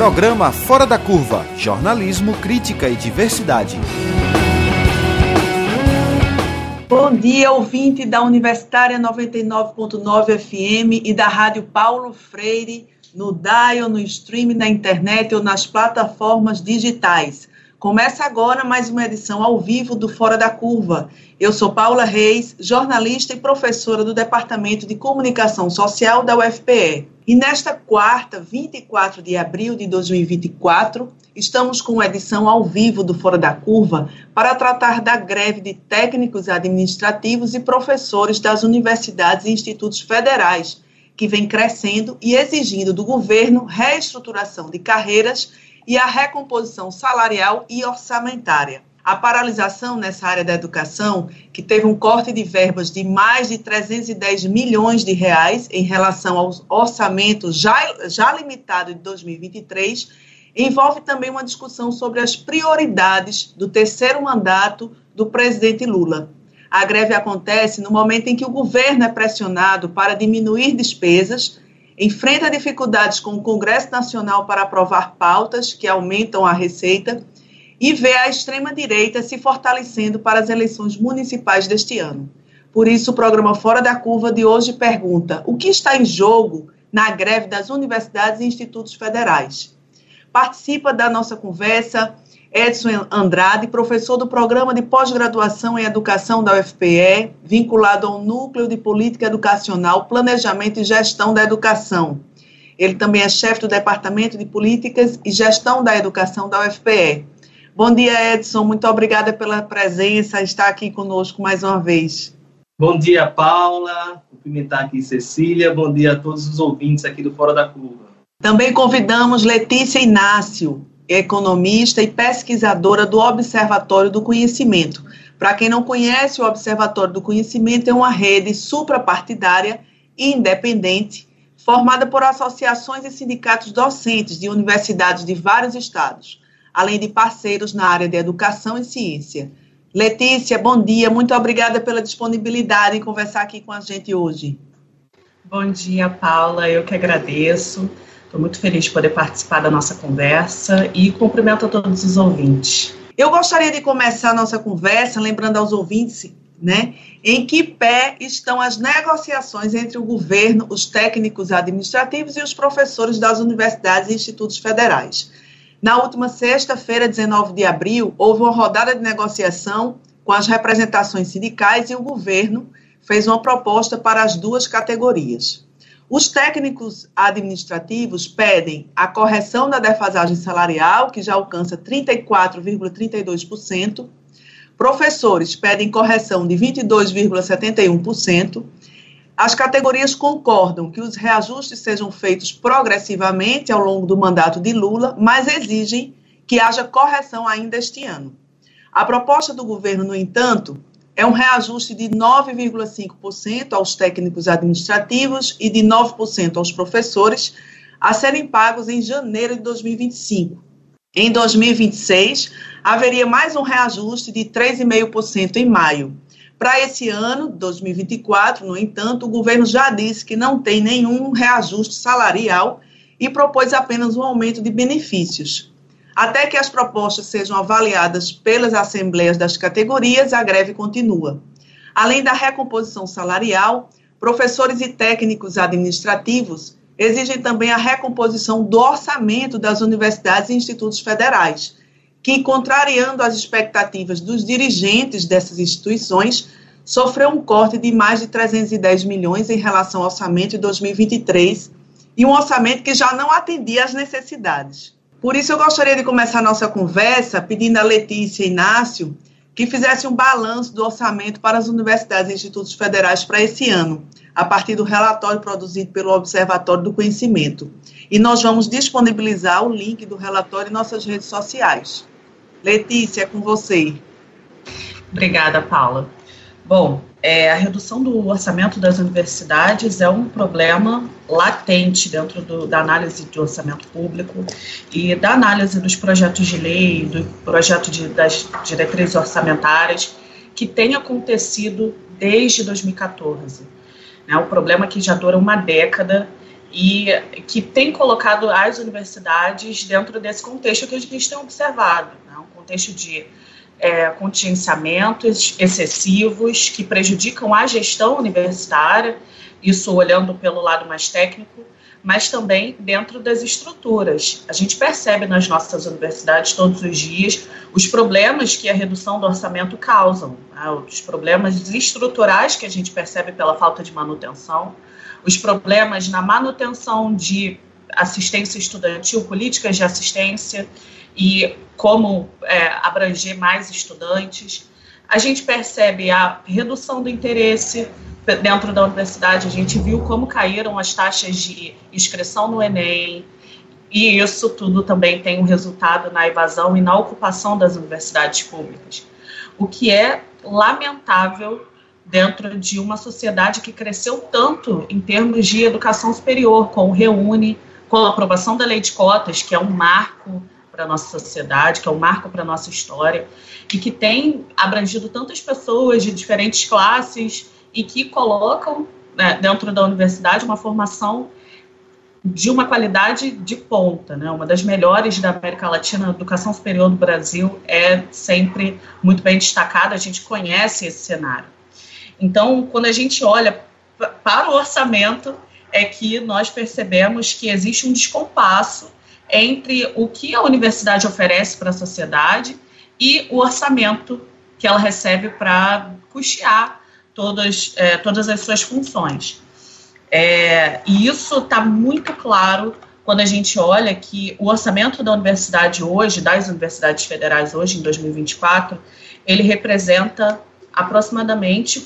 Programa Fora da Curva, jornalismo, crítica e diversidade. Bom dia, ouvinte da Universitária 99.9 FM e da Rádio Paulo Freire, no dial, no stream, na internet ou nas plataformas digitais. Começa agora mais uma edição ao vivo do Fora da Curva. Eu sou Paula Reis, jornalista e professora do Departamento de Comunicação Social da UFPE. E nesta quarta, 24 de abril de 2024, estamos com uma edição ao vivo do Fora da Curva para tratar da greve de técnicos administrativos e professores das universidades e institutos federais, que vem crescendo e exigindo do governo reestruturação de carreiras e a recomposição salarial e orçamentária. A paralisação nessa área da educação, que teve um corte de verbas de mais de 310 milhões de reais em relação ao orçamento já limitado de 2023, envolve também uma discussão sobre as prioridades do terceiro mandato do presidente Lula. A greve acontece no momento em que o governo é pressionado para diminuir despesas, enfrenta dificuldades com o Congresso Nacional para aprovar pautas que aumentam a receita e vê a extrema-direita se fortalecendo para as eleições municipais deste ano. Por isso, o programa Fora da Curva de hoje pergunta: o que está em jogo na greve das universidades e institutos federais? Participa da nossa conversa Edson Andrade, professor do Programa de Pós-Graduação em Educação da UFPE, vinculado ao Núcleo de Política Educacional, Planejamento e Gestão da Educação. Ele também é chefe do Departamento de Políticas e Gestão da Educação da UFPE. Bom dia, Edson. Muito obrigada pela presença, estar aqui conosco mais uma vez. Bom dia, Paula. Cumprimentar aqui Cecília. Bom dia a todos os ouvintes aqui do Fora da Curva. Também convidamos Letícia Inácio, economista e pesquisadora do Observatório do Conhecimento. Para quem não conhece, o Observatório do Conhecimento é uma rede suprapartidária e independente, formada por associações e sindicatos docentes de universidades de vários estados, além de parceiros na área de educação e ciência. Letícia, bom dia, muito obrigada pela disponibilidade em conversar aqui com a gente hoje. Bom dia, Paula, eu que agradeço. Estou muito feliz de poder participar da nossa conversa e cumprimento a todos os ouvintes. Eu gostaria de começar a nossa conversa lembrando aos ouvintes, em que pé estão as negociações entre o governo, os técnicos administrativos e os professores das universidades e institutos federais. Na última sexta-feira, 19 de abril, houve uma rodada de negociação com as representações sindicais e o governo fez uma proposta para as duas categorias. Os técnicos administrativos pedem a correção da defasagem salarial, que já alcança 34,32%. Professores pedem correção de 22,71%. As categorias concordam que os reajustes sejam feitos progressivamente ao longo do mandato de Lula, mas exigem que haja correção ainda este ano. A proposta do governo, no entanto, é um reajuste de 9,5% aos técnicos administrativos e de 9% aos professores, a serem pagos em janeiro de 2025. Em 2026, haveria mais um reajuste de 3,5% em maio. Para esse ano, 2024, no entanto, o governo já disse que não tem nenhum reajuste salarial e propôs apenas um aumento de benefícios. Até que as propostas sejam avaliadas pelas assembleias das categorias, a greve continua. Além da recomposição salarial, professores e técnicos administrativos exigem também a recomposição do orçamento das universidades e institutos federais, que, contrariando as expectativas dos dirigentes dessas instituições, sofreu um corte de mais de 310 milhões em relação ao orçamento de 2023 e um orçamento que já não atendia às necessidades. Por isso, eu gostaria de começar a nossa conversa pedindo a Letícia Inácio que fizesse um balanço do orçamento para as universidades e institutos federais para esse ano, a partir do relatório produzido pelo Observatório do Conhecimento. E nós vamos disponibilizar o link do relatório em nossas redes sociais. Letícia, é com você. Obrigada, Paula. Bom, a redução do orçamento das universidades é um problema latente dentro da análise de orçamento público e da análise dos projetos de lei, do projeto das diretrizes orçamentárias, que tem acontecido desde 2014. O problema é que já dura uma década e que tem colocado as universidades dentro desse contexto que a gente tem observado, né? Um contexto de contingenciamentos excessivos que prejudicam a gestão universitária, isso olhando pelo lado mais técnico, mas também dentro das estruturas. A gente percebe nas nossas universidades todos os dias os problemas que a redução do orçamento causam, né? Os problemas estruturais que a gente percebe pela falta de manutenção, os problemas na manutenção de assistência estudantil, políticas de assistência e como abranger mais estudantes. A gente percebe a redução do interesse dentro da universidade, a gente viu como caíram as taxas de inscrição no Enem, e isso tudo também tem um resultado na evasão e na ocupação das universidades públicas, o que é lamentável dentro de uma sociedade que cresceu tanto em termos de educação superior, com o Reúne, com a aprovação da lei de cotas, que é um marco para a nossa sociedade, que é um marco para a nossa história, e que tem abrangido tantas pessoas de diferentes classes e que colocam, né, dentro da universidade uma formação de uma qualidade de ponta, né, uma das melhores da América Latina. A educação superior do Brasil é sempre muito bem destacada, a gente conhece esse cenário. Então, quando a gente olha para o orçamento, é que nós percebemos que existe um descompasso entre o que a universidade oferece para a sociedade e o orçamento que ela recebe para custear todas as suas funções. E isso está muito claro quando a gente olha que o orçamento da universidade hoje, das universidades federais hoje, em 2024, ele representa aproximadamente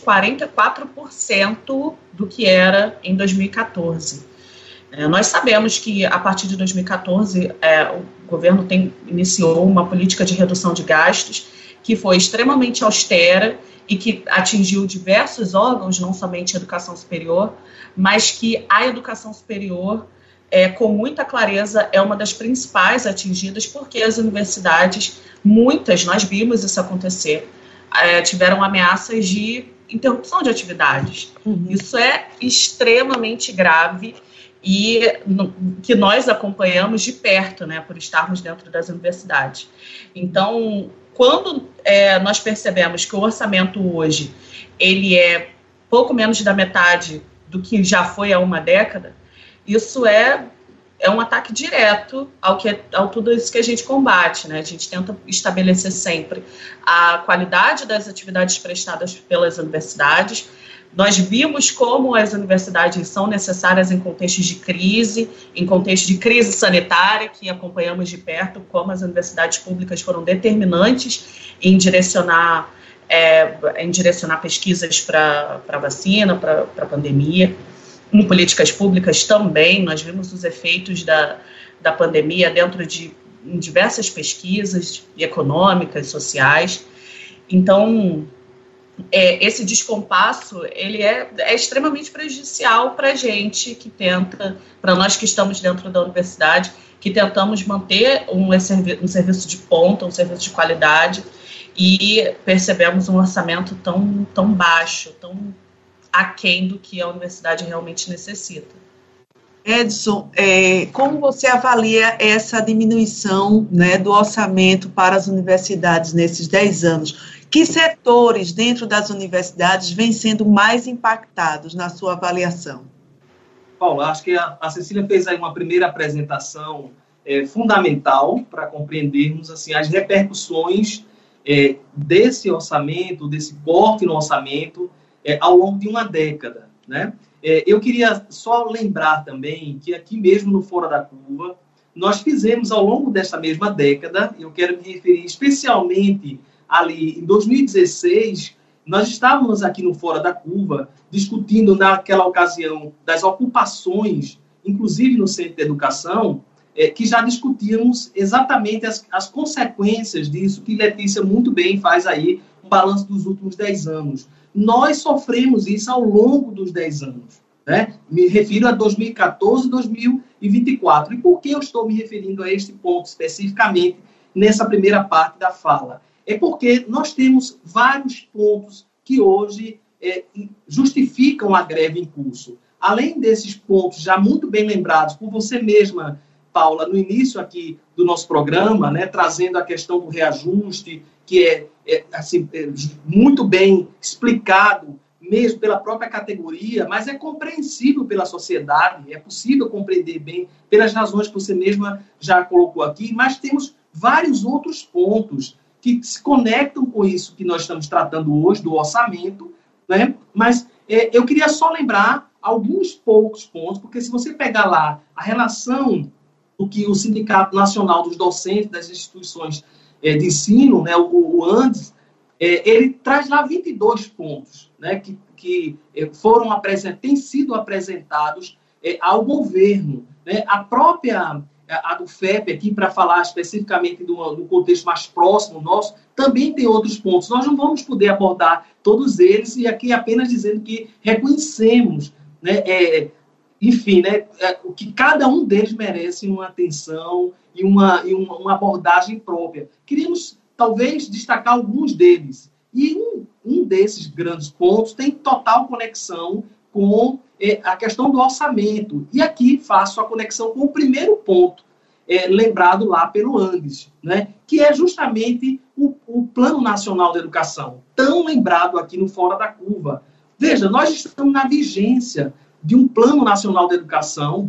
44% do que era em 2014. Nós sabemos que, a partir de 2014, o governo iniciou uma política de redução de gastos que foi extremamente austera e que atingiu diversos órgãos, não somente a educação superior, mas que a educação superior, com muita clareza, é uma das principais atingidas, porque as universidades, muitas, nós vimos isso acontecer, tiveram ameaças de interrupção de atividades. Isso é extremamente grave e que nós acompanhamos de perto, né, por estarmos dentro das universidades. Então, quando nós percebemos que o orçamento hoje ele é pouco menos da metade do que já foi há uma década, isso é um ataque direto ao tudo isso que a gente combate, né? A gente tenta estabelecer sempre a qualidade das atividades prestadas pelas universidades. Nós vimos como as universidades são necessárias em contextos de crise, em contexto de crise sanitária, que acompanhamos de perto, como as universidades públicas foram determinantes em direcionar pesquisas para vacina, para a pandemia. Em políticas públicas também, nós vimos os efeitos da pandemia dentro de diversas pesquisas econômicas, sociais. Então, esse descompasso, ele é extremamente prejudicial para a gente que tenta, para nós que estamos dentro da universidade, que tentamos manter um serviço de ponta, um serviço de qualidade, e percebemos um orçamento tão baixo, tão aquém do que a universidade realmente necessita. Edson, como você avalia essa diminuição, né, do orçamento para as universidades nesses 10 anos? Que setores dentro das universidades vêm sendo mais impactados na sua avaliação? Paulo, acho que a Cecília fez aí uma primeira apresentação fundamental para compreendermos assim, as repercussões desse orçamento, desse corte no orçamento, ao longo de uma década, né? Eu queria só lembrar também que aqui mesmo no Fora da Curva, nós fizemos ao longo dessa mesma década, eu quero me referir especialmente ali em 2016, nós estávamos aqui no Fora da Curva discutindo naquela ocasião das ocupações, inclusive no Centro de Educação, que já discutíamos exatamente as consequências disso, que Letícia muito bem faz aí um balanço dos últimos 10 anos. Nós sofremos isso ao longo dos 10 anos, né? Me refiro a 2014 e 2024. E por que eu estou me referindo a este ponto especificamente nessa primeira parte da fala? É porque nós temos vários pontos que hoje justificam a greve em curso. além desses pontos já muito bem lembrados por você mesma, Paula, no início aqui do nosso programa, né, trazendo a questão do reajuste, que é muito bem explicado, mesmo pela própria categoria, mas é compreensível pela sociedade, é possível compreender bem pelas razões que você mesma já colocou aqui, mas temos vários outros pontos que se conectam com isso que nós estamos tratando hoje, do orçamento, né? Mas eu queria só lembrar alguns poucos pontos, porque se você pegar lá a relação do que o Sindicato Nacional dos Docentes das Instituições de Ensino, né, o ANDES, ele traz lá 22 pontos, né, que têm sido apresentados ao governo, né? A própria a do FEP aqui, para falar especificamente do contexto mais próximo nosso, também tem outros pontos. Nós não vamos poder abordar todos eles, e aqui apenas dizendo que reconhecemos, né, enfim, né, que cada um deles merece uma atenção e uma abordagem própria. Queríamos, talvez, destacar alguns deles. E um desses grandes pontos tem total conexão com a questão do orçamento. E aqui faço a conexão com o primeiro ponto, lembrado lá pelo Andes, né, que é justamente o Plano Nacional de Educação, tão lembrado aqui no Fora da Curva. Veja, nós estamos na vigência de um Plano Nacional de Educação,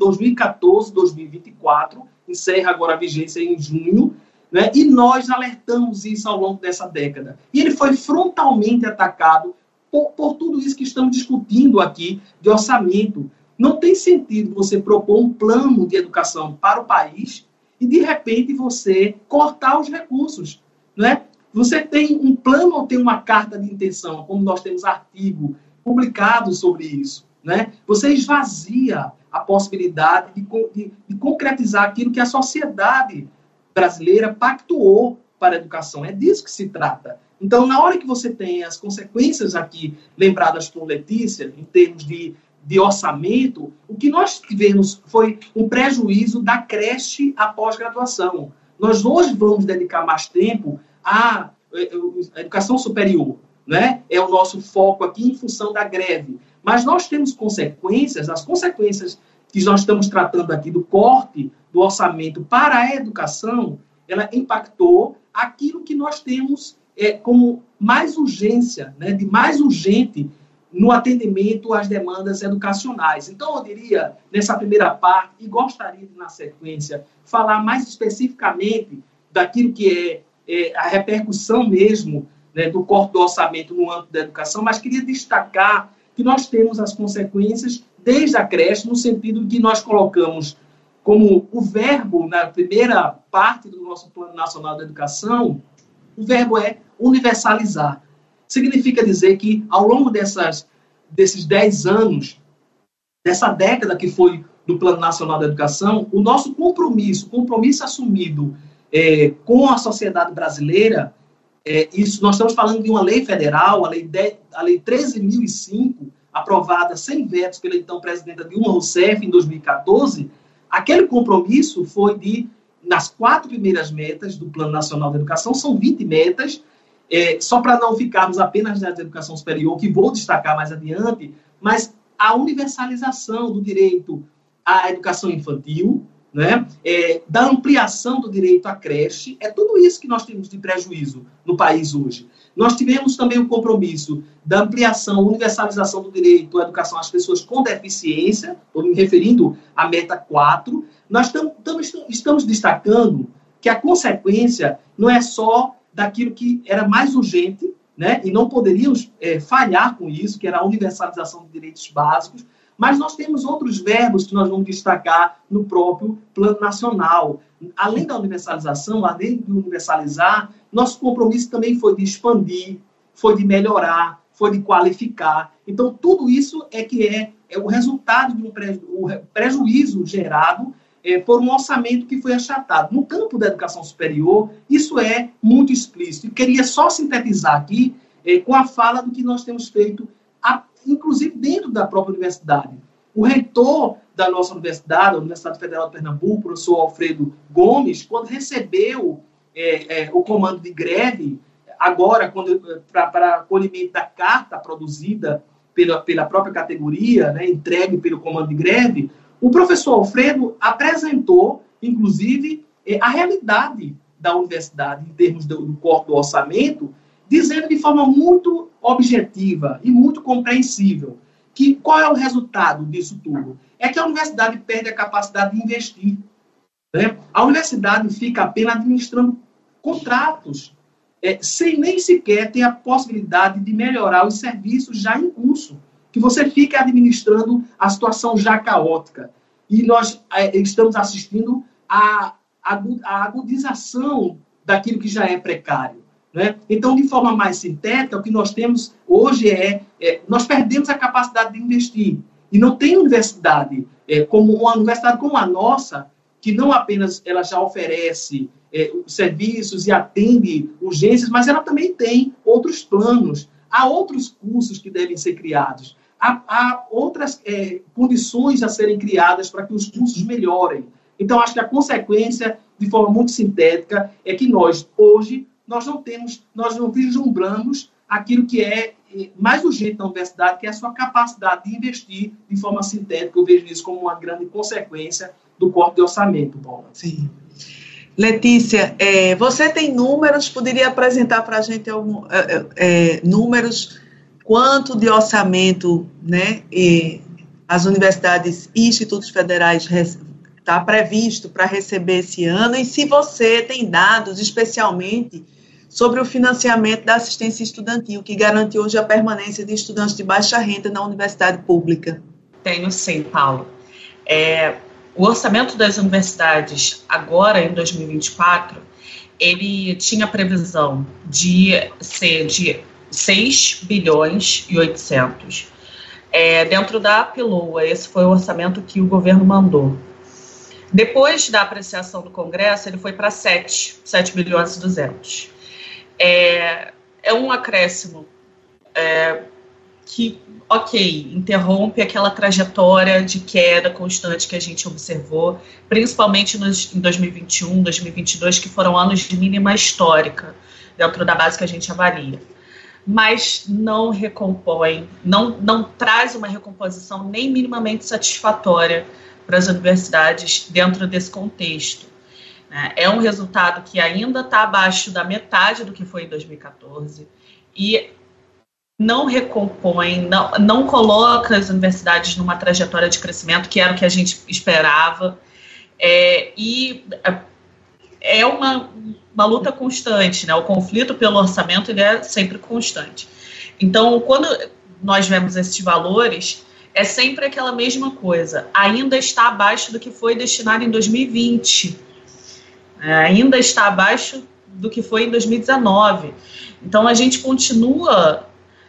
2014-2024, encerra agora a vigência em junho, né, e nós alertamos isso ao longo dessa década. E ele foi frontalmente atacado por tudo isso que estamos discutindo aqui de orçamento. Não tem sentido você propor um plano de educação para o país e, de repente, você cortar os recursos, né? Você tem um plano ou tem uma carta de intenção, como nós temos artigo publicado sobre isso, né? Você esvazia a possibilidade de concretizar aquilo que a sociedade brasileira pactuou para a educação. É disso que se trata. Então, na hora que você tem as consequências aqui lembradas por Letícia, em termos de orçamento, o que nós tivemos foi um prejuízo da creche à pós-graduação. Nós hoje vamos dedicar mais tempo à educação superior, né? É o nosso foco aqui em função da greve. Mas nós temos consequências, as consequências que nós estamos tratando aqui do corte do orçamento para a educação, ela impactou aquilo que nós temos como mais urgência, né, de mais urgente no atendimento às demandas educacionais. Então, eu diria, nessa primeira parte, e gostaria de, na sequência, falar mais especificamente daquilo que é a repercussão mesmo, né, do corte do orçamento no âmbito da educação, mas queria destacar que nós temos as consequências desde a creche, no sentido que nós colocamos como o verbo, na primeira parte do nosso Plano Nacional de Educação, o verbo é universalizar. Significa dizer que, ao longo desses 10 anos, dessa década que foi do Plano Nacional de Educação, o nosso compromisso assumido com a sociedade brasileira, isso nós estamos falando de uma lei federal, a lei 13.005, aprovada sem vetos pela então presidenta Dilma Rousseff em 2014, aquele compromisso foi nas 4 primeiras metas do Plano Nacional de Educação, são 20 metas, só para não ficarmos apenas na educação superior, que vou destacar mais adiante, mas a universalização do direito à educação infantil, né, da ampliação do direito à creche, é tudo isso que nós temos de prejuízo no país hoje. Nós tivemos também o compromisso da ampliação, universalização do direito à educação às pessoas com deficiência, estou me referindo à meta 4. Nós estamos destacando que a consequência não é só daquilo que era mais urgente, né, e não poderíamos falhar com isso, que era a universalização de direitos básicos, mas nós temos outros verbos que nós vamos destacar no próprio Plano Nacional. Além da universalização, além de universalizar, nosso compromisso também foi de expandir, foi de melhorar, foi de qualificar. Então, tudo isso é o resultado de um prejuízo gerado por um orçamento que foi achatado. No campo da educação superior, isso é muito explícito. E queria só sintetizar aqui com a fala do que nós temos feito, inclusive dentro da própria universidade. O reitor da nossa universidade, a Universidade Federal de Pernambuco, o professor Alfredo Gomes, quando recebeu o comando de greve, agora, para acolhimento da carta produzida pela própria categoria, né, entregue pelo comando de greve, o professor Alfredo apresentou, inclusive, a realidade da universidade em termos do corte do orçamento, dizendo de forma muito objetiva e muito compreensível que qual é o resultado disso tudo? É que a universidade perde a capacidade de investir. Né? A universidade fica apenas administrando contratos, sem nem sequer ter a possibilidade de melhorar os serviços já em curso, que você fica administrando a situação já caótica. E nós estamos assistindo à agudização daquilo que já é precário. Né? Então, de forma mais sintética, o que nós temos hoje nós perdemos a capacidade de investir. E não tem universidade, como uma universidade como a nossa, que não apenas ela já oferece serviços e atende urgências, mas ela também tem outros planos, há outros cursos que devem ser criados, há outras condições a serem criadas para que os cursos melhorem. Então, acho que a consequência, de forma muito sintética, é que nós, hoje, nós não vislumbramos aquilo que é mais urgente na universidade, que é a sua capacidade de investir de forma sintética. Eu vejo isso como uma grande consequência do corte de orçamento, Paula. Sim. Letícia, você tem números, poderia apresentar para a gente números, quanto de orçamento, né, as universidades e institutos federais está previsto para receber esse ano, e se você tem dados, especialmente, sobre o financiamento da assistência estudantil, que garante hoje a permanência de estudantes de baixa renda na universidade pública. Tenho sim, Paulo. O orçamento das universidades, agora em 2024, ele tinha previsão de ser de 6 bilhões e 800. Dentro da PLOA, esse foi o orçamento que o governo mandou. Depois da apreciação do Congresso, ele foi para 7 bilhões e 200. É um acréscimo que, interrompe aquela trajetória de queda constante que a gente observou, principalmente em 2021, 2022, que foram anos de mínima histórica, dentro da base que a gente avalia. Mas não recompõe, não traz uma recomposição nem minimamente satisfatória para as universidades dentro desse contexto. É um resultado que ainda está abaixo da metade do que foi em 2014 e não recompõe, não coloca as universidades numa trajetória de crescimento, que era o que a gente esperava, e é uma luta constante, né? O conflito pelo orçamento ele é sempre constante. Então, quando nós vemos esses valores, é sempre aquela mesma coisa, ainda está abaixo do que foi destinado em 2020, ainda está abaixo do que foi em 2019. Então, a gente continua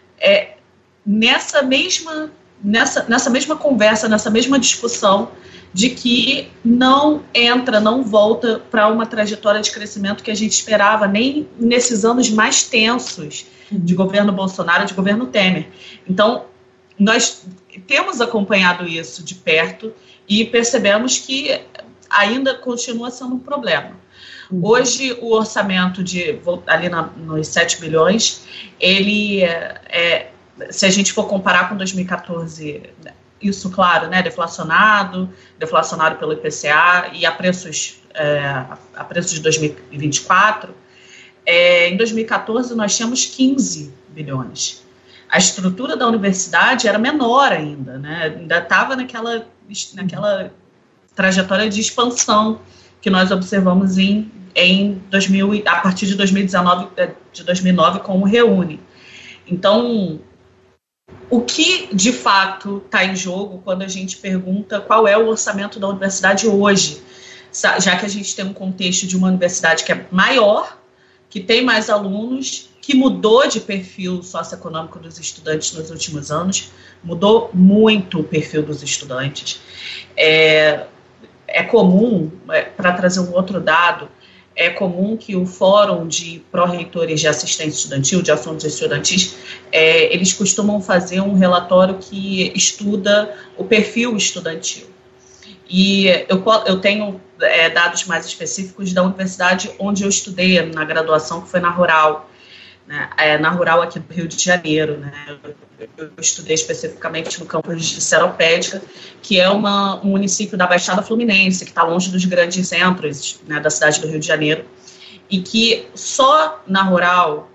nessa mesma conversa, nessa mesma discussão de que não volta para uma trajetória de crescimento que a gente esperava, nem nesses anos mais tensos de governo Bolsonaro, de governo Temer. Então, nós temos acompanhado isso de perto e percebemos que ainda continua sendo um problema. Hoje, o orçamento ali nos 7 bilhões, ele se a gente for comparar com 2014, isso, claro, né, deflacionado pelo IPCA e a preços de 2024, em 2014 nós tínhamos 15 bilhões. A estrutura da universidade era menor ainda, né, ainda estava naquela trajetória de expansão que nós observamos a partir de 2009 com o Reúne. Então, o que de fato está em jogo quando a gente pergunta qual é o orçamento da universidade hoje, já que a gente tem um contexto de uma universidade que é maior, que tem mais alunos, que mudou de perfil socioeconômico dos estudantes nos últimos anos, mudou muito o perfil dos estudantes. É comum, para trazer um outro dado, é comum que o Fórum de Pró-Reitores de Assistência Estudantil, de Assuntos Estudantis, eles costumam fazer um relatório que estuda o perfil estudantil. E eu tenho dados mais específicos da universidade onde eu estudei na graduação, que foi na Rural. né, na rural aqui do Rio de Janeiro, né? Eu estudei especificamente no campus de Seropédica, que é um município da Baixada Fluminense, que está longe dos grandes centros, né, da cidade do Rio de Janeiro, e que só na rural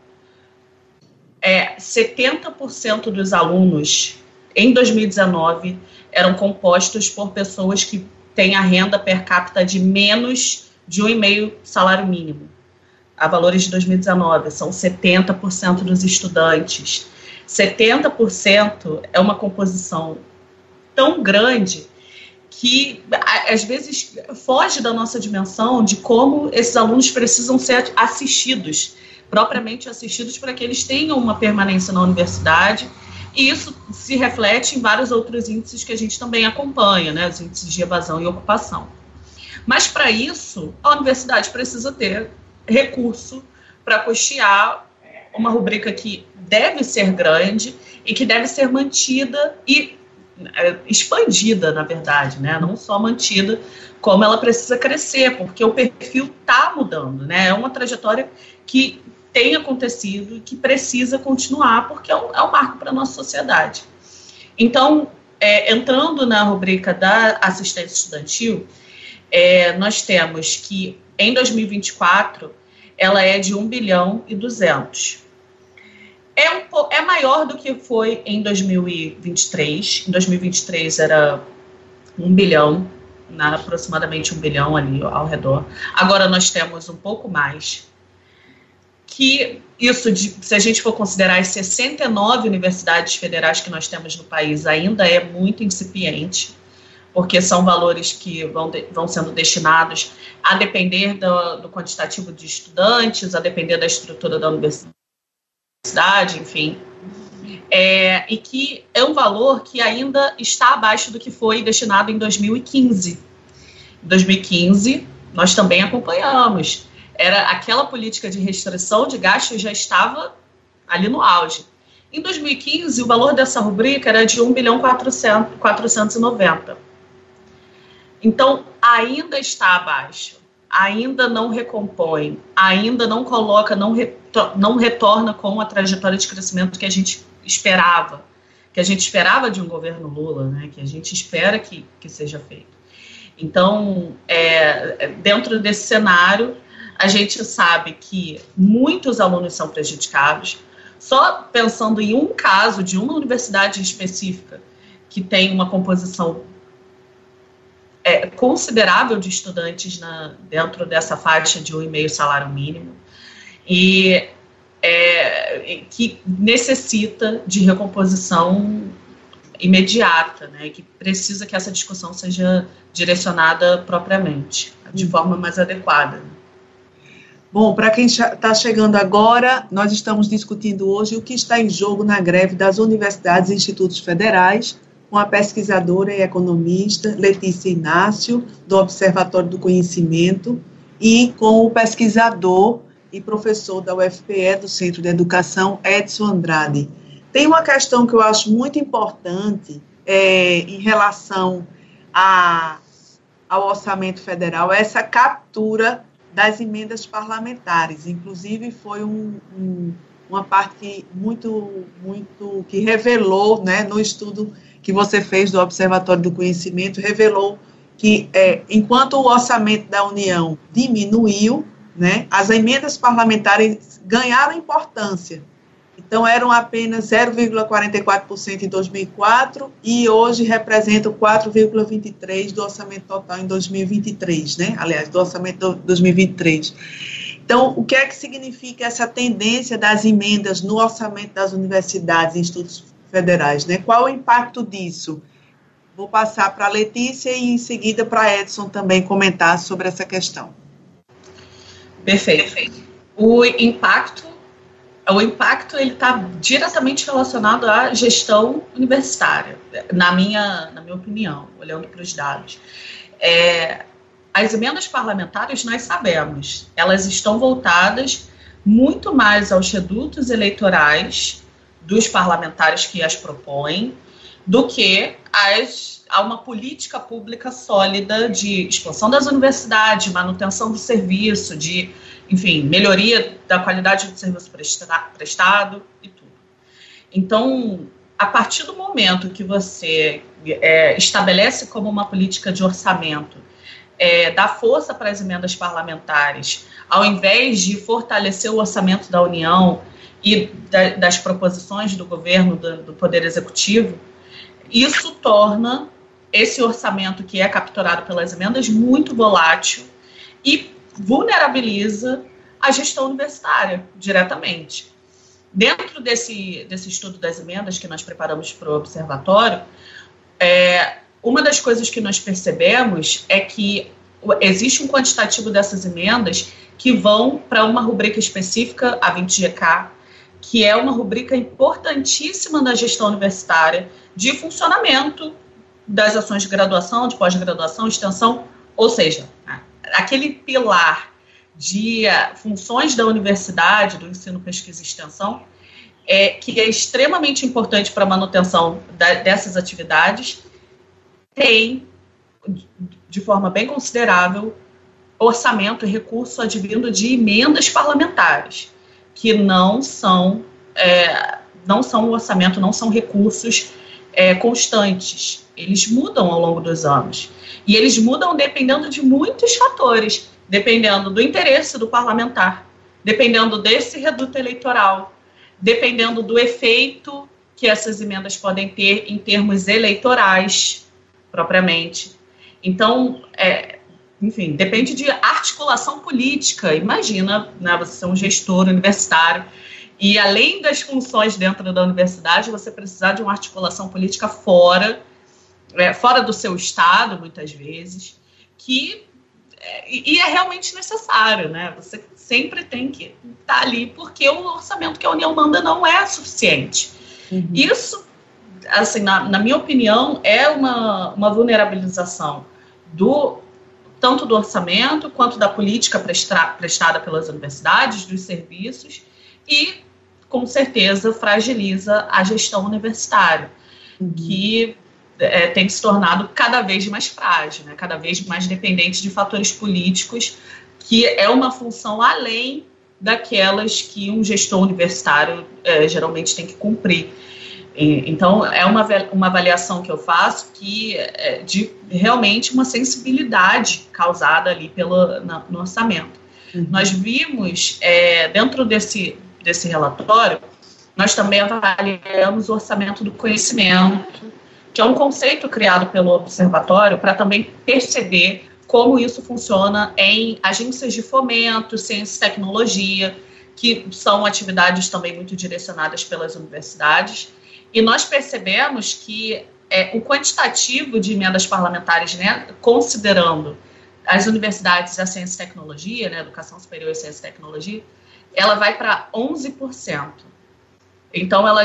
70% dos alunos em 2019 eram compostos por pessoas que têm a renda per capita de menos de 1,5 salário mínimo. A valores de 2019, são 70% dos estudantes. 70% é uma composição tão grande que, às vezes, foge da nossa dimensão de como esses alunos precisam ser assistidos, propriamente assistidos, para que eles tenham uma permanência na universidade, e isso se reflete em vários outros índices que a gente também acompanha, né, os índices de evasão e ocupação. Mas, para isso, a universidade precisa ter recurso para custear uma rubrica que deve ser grande e que deve ser mantida e expandida, na verdade, né? Não só mantida, como ela precisa crescer, porque o perfil está mudando, né? É uma trajetória que tem acontecido e que precisa continuar, porque é um marco para a nossa sociedade. Então, entrando na rubrica da assistência estudantil, nós temos que, em 2024, ela é de 1,2 bilhão. É maior do que foi em 2023. Em 2023 era 1 bilhão, aproximadamente 1 bilhão ali ao redor. Agora nós temos um pouco mais. Que isso, se a gente for considerar as 69 universidades federais que nós temos no país, ainda é muito incipiente, porque são valores que vão sendo destinados a depender do quantitativo de estudantes, a depender da estrutura da universidade, enfim. E que é um valor que ainda está abaixo do que foi destinado em 2015. Em 2015, nós também acompanhamos. Era aquela política de restrição de gastos já estava ali no auge. Em 2015, o valor dessa rubrica era de 1.490. Então, ainda está abaixo, ainda não recompõe, ainda não coloca, não retorna com a trajetória de crescimento que a gente esperava de um governo Lula, né, que a gente espera que seja feito. Então, dentro desse cenário, a gente sabe que muitos alunos são prejudicados. Só pensando em um caso de uma universidade específica que tem uma composição considerável de estudantes dentro dessa faixa de 1,5 salário mínimo, e que necessita de recomposição imediata, né, que precisa que essa discussão seja direcionada propriamente, de forma mais adequada. Bom, para quem está chegando agora, nós estamos discutindo hoje o que está em jogo na greve das universidades e institutos federais, com a pesquisadora e economista Letícia Inácio, do Observatório do Conhecimento, e com o pesquisador e professor da UFPE, do Centro de Educação, Edson Andrade. Tem uma questão que eu acho muito importante em relação ao orçamento federal, essa captura das emendas parlamentares. Inclusive, foi uma parte muito que revelou, né, no estudo que você fez do Observatório do Conhecimento, revelou que, enquanto o orçamento da União diminuiu, né, as emendas parlamentares ganharam importância. Então, eram apenas 0,44% em 2004 e hoje representam 4,23% do orçamento total em 2023, né? Aliás, do orçamento de 2023. Então, o que é que significa essa tendência das emendas no orçamento das universidades e institutos federais, né? Qual o impacto disso? Vou passar para a Letícia e, em seguida, para a Edson também comentar sobre essa questão. Perfeito. O impacto ele está diretamente relacionado à gestão universitária, na minha opinião, olhando para os dados. As emendas parlamentares, nós sabemos, elas estão voltadas muito mais aos redutos eleitorais dos parlamentares que as propõem, do que a uma política pública sólida de expansão das universidades, manutenção do serviço, de enfim, melhoria da qualidade do serviço prestado e tudo. Então, a partir do momento que você estabelece como uma política de orçamento, dá força para as emendas parlamentares, ao invés de fortalecer o orçamento da União e das proposições do governo, do Poder Executivo, isso torna esse orçamento que é capturado pelas emendas muito volátil e vulnerabiliza a gestão universitária diretamente. Dentro desse estudo das emendas que nós preparamos para o observatório, uma das coisas que nós percebemos é que existe um quantitativo dessas emendas que vão para uma rubrica específica, a 20GK, que é uma rubrica importantíssima da gestão universitária, de funcionamento das ações de graduação, de pós-graduação, extensão, ou seja, aquele pilar de funções da universidade, do ensino, pesquisa e extensão, que é extremamente importante para a manutenção dessas atividades, tem, de forma bem considerável, orçamento e recurso advindo de emendas parlamentares, que não são orçamento, não são recursos constantes. Eles mudam ao longo dos anos. E eles mudam dependendo de muitos fatores, dependendo do interesse do parlamentar, dependendo desse reduto eleitoral, dependendo do efeito que essas emendas podem ter em termos eleitorais, propriamente. Então, enfim, depende de articulação política. Imagina, né, você ser um gestor universitário e, além das funções dentro da universidade, você precisar de uma articulação política fora do seu estado, muitas vezes, e é realmente necessário, né? Você sempre tem que estar ali, porque o orçamento que a União manda não é suficiente. Uhum. Isso, assim, na minha opinião, é uma vulnerabilização tanto do orçamento quanto da política prestada pelas universidades, dos serviços, e, com certeza, fragiliza a gestão universitária, que tem se tornado cada vez mais frágil, né? Cada vez mais dependente de fatores políticos, que é uma função além daquelas que um gestor universitário geralmente tem que cumprir. Então, é uma avaliação que eu faço de realmente uma sensibilidade causada ali no orçamento. Uhum. Nós vimos, dentro desse relatório, nós também avaliamos o orçamento do conhecimento, que é um conceito criado pelo Observatório para também perceber como isso funciona em agências de fomento, ciência e tecnologia, que são atividades também muito direcionadas pelas universidades. E nós percebemos que o quantitativo de emendas parlamentares, né, considerando as universidades e a ciência e tecnologia, né, educação superior e ciência e tecnologia, ela vai para 11%. Então, ela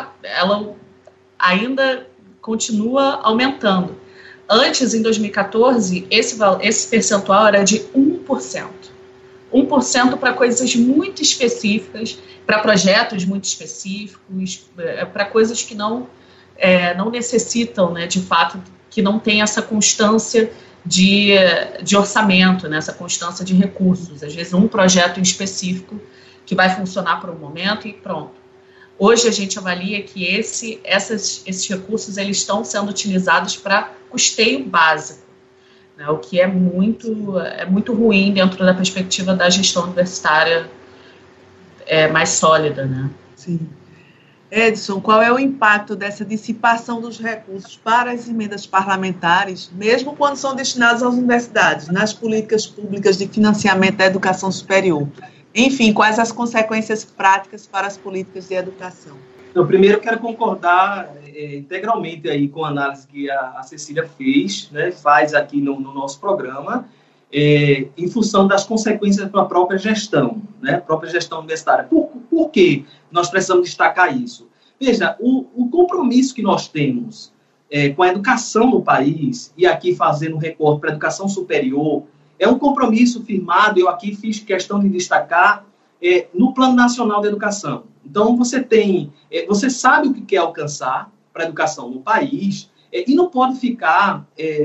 ainda continua aumentando. Antes, em 2014, esse percentual era de 1%. 1% para coisas muito específicas, para projetos muito específicos, para coisas que não necessitam, né, de fato, que não tem essa constância de orçamento, né, essa constância de recursos. Às vezes, um projeto em específico que vai funcionar por um momento e pronto. Hoje, a gente avalia que esses recursos eles estão sendo utilizados para custeio básico, né, o que é muito ruim dentro da perspectiva da gestão universitária mais sólida, né? Sim. Edson, qual é o impacto dessa dissipação dos recursos para as emendas parlamentares, mesmo quando são destinados às universidades, nas políticas públicas de financiamento da educação superior? Enfim, quais as consequências práticas para as políticas de educação? Eu primeiro quero concordar integralmente aí com a análise que a Cecília fez, né, faz aqui no nosso programa, em função das consequências para a própria gestão, né, própria gestão universitária. Por que nós precisamos destacar isso? Veja, o compromisso que nós temos com a educação no país, e aqui fazendo um recorte para a educação superior, é um compromisso firmado, eu aqui fiz questão de destacar, no Plano Nacional de Educação. Então, você sabe o que quer alcançar para a educação no país, e não pode ficar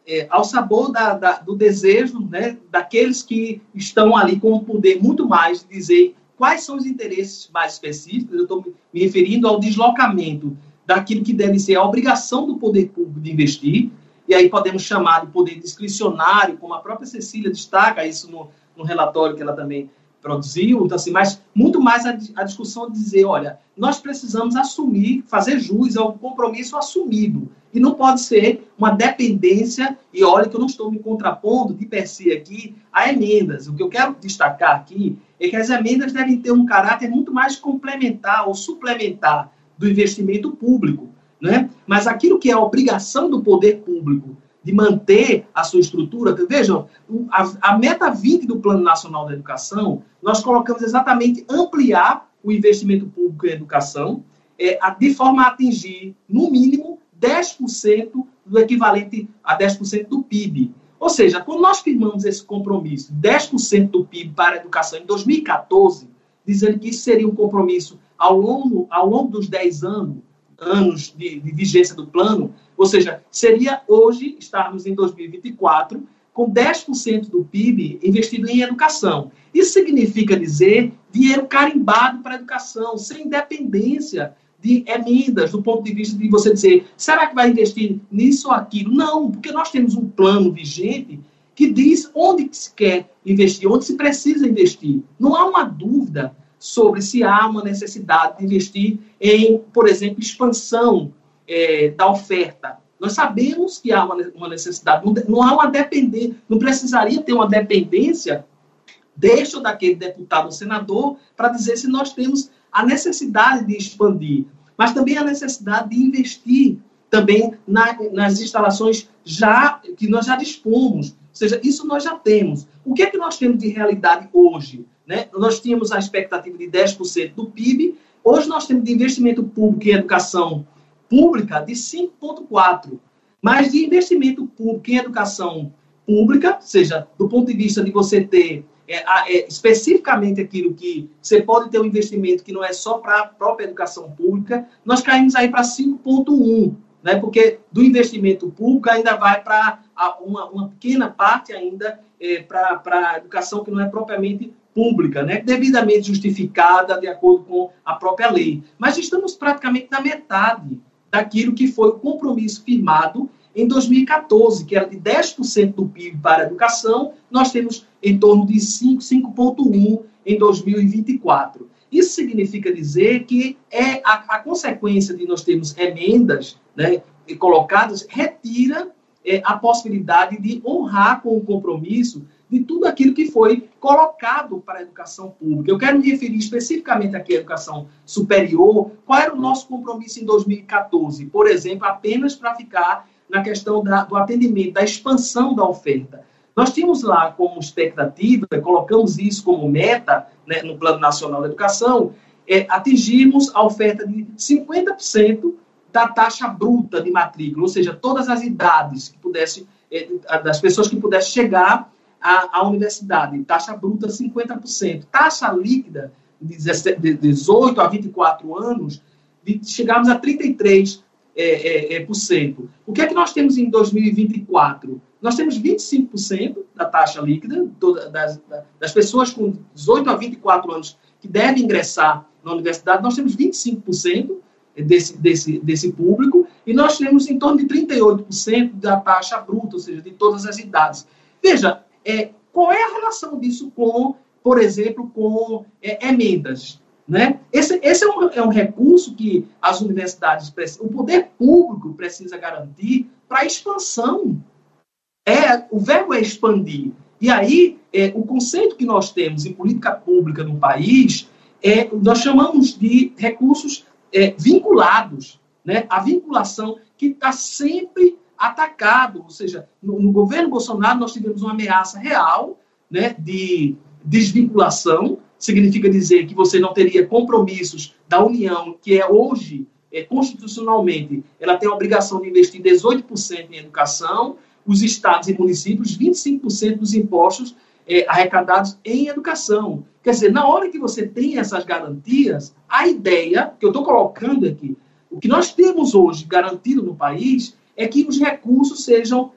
ao sabor do desejo, né, daqueles que estão ali com o poder muito mais de dizer quais são os interesses mais específicos. Eu estou me referindo ao deslocamento daquilo que deve ser a obrigação do poder público de investir, e aí podemos chamar de poder discricionário, como a própria Cecília destaca isso no relatório que ela também produziu, então, assim, mas muito mais a discussão de dizer, olha, nós precisamos assumir, fazer jus ao compromisso assumido, e não pode ser uma dependência, e olha que eu não estou me contrapondo de per si aqui a emendas. O que eu quero destacar aqui é que as emendas devem ter um caráter muito mais complementar ou suplementar do investimento público, né? Mas aquilo que é a obrigação do poder público de manter a sua estrutura, vejam, a meta 20 do Plano Nacional da Educação, nós colocamos exatamente ampliar o investimento público em educação, de forma a atingir, no mínimo, 10% do equivalente a 10% do PIB. Ou seja, quando nós firmamos esse compromisso, 10% do PIB para a educação em 2014, dizendo que isso seria um compromisso ao longo dos 10 anos de vigência do plano, ou seja, seria hoje, estarmos em 2024, com 10% do PIB investido em educação. Isso significa dizer dinheiro carimbado para a educação, sem dependência de emendas, do ponto de vista de você dizer, será que vai investir nisso ou aquilo? Não, porque nós temos um plano vigente que diz onde se quer investir, onde se precisa investir. Não há uma dúvida sobre se há uma necessidade de investir em, por exemplo, expansão da oferta. Nós sabemos que há uma necessidade, não há uma dependência, não precisaria ter uma dependência deste ou daquele deputado ou senador para dizer se nós temos a necessidade de expandir, mas também a necessidade de investir também nas instalações que nós já dispomos. Ou seja, isso nós já temos. O que é que nós temos de realidade hoje? Né? Nós tínhamos a expectativa de 10% do PIB, hoje nós temos de investimento público em educação pública de 5,4%, mas de investimento público em educação pública, ou seja, do ponto de vista de você ter especificamente aquilo que você pode ter um investimento que não é só para a própria educação pública, nós caímos aí para 5,1%, né? Porque do investimento público ainda vai para uma pequena parte ainda para a educação que não é propriamente pública, né? Devidamente justificada de acordo com a própria lei. Mas estamos praticamente na metade daquilo que foi o compromisso firmado em 2014, que era de 10% do PIB para a educação, nós temos em torno de 5,1% em 2024. Isso significa dizer que a consequência de nós termos emendas, né, colocadas, retira a possibilidade de honrar com o compromisso de tudo aquilo que foi colocado para a educação pública. Eu quero me referir especificamente aqui à educação superior. Qual era o nosso compromisso em 2014? Por exemplo, apenas para ficar na questão do atendimento, da expansão da oferta. Nós tínhamos lá como expectativa, colocamos isso como meta, né, no Plano Nacional da Educação, atingirmos a oferta de 50% da taxa bruta de matrícula, ou seja, todas as idades que pudessem, das pessoas que pudessem chegar à universidade, taxa bruta 50%, taxa líquida de 18 a 24 anos, chegarmos a 33%. O que é que nós temos em 2024? Nós temos 25% da taxa líquida das pessoas com 18 a 24 anos que devem ingressar na universidade, nós temos 25% desse público, e nós temos em torno de 38% da taxa bruta, ou seja, de todas as idades. Veja, qual é a relação disso com, por exemplo, com emendas? Né? Esse é um recurso que as universidades precisam, o poder público precisa garantir para a expansão. O verbo é expandir. E aí, o conceito que nós temos em política pública no país, nós chamamos de recursos vinculados. Né? A vinculação que está sempre atacado. Ou seja, no governo Bolsonaro nós tivemos uma ameaça real, né, de desvinculação. Significa dizer que você não teria compromissos da União, que hoje, constitucionalmente, ela tem a obrigação de investir 18% em educação, os estados e municípios, 25% dos impostos arrecadados em educação. Quer dizer, na hora que você tem essas garantias, a ideia que eu estou colocando aqui, o que nós temos hoje garantido no país, é que os recursos sejam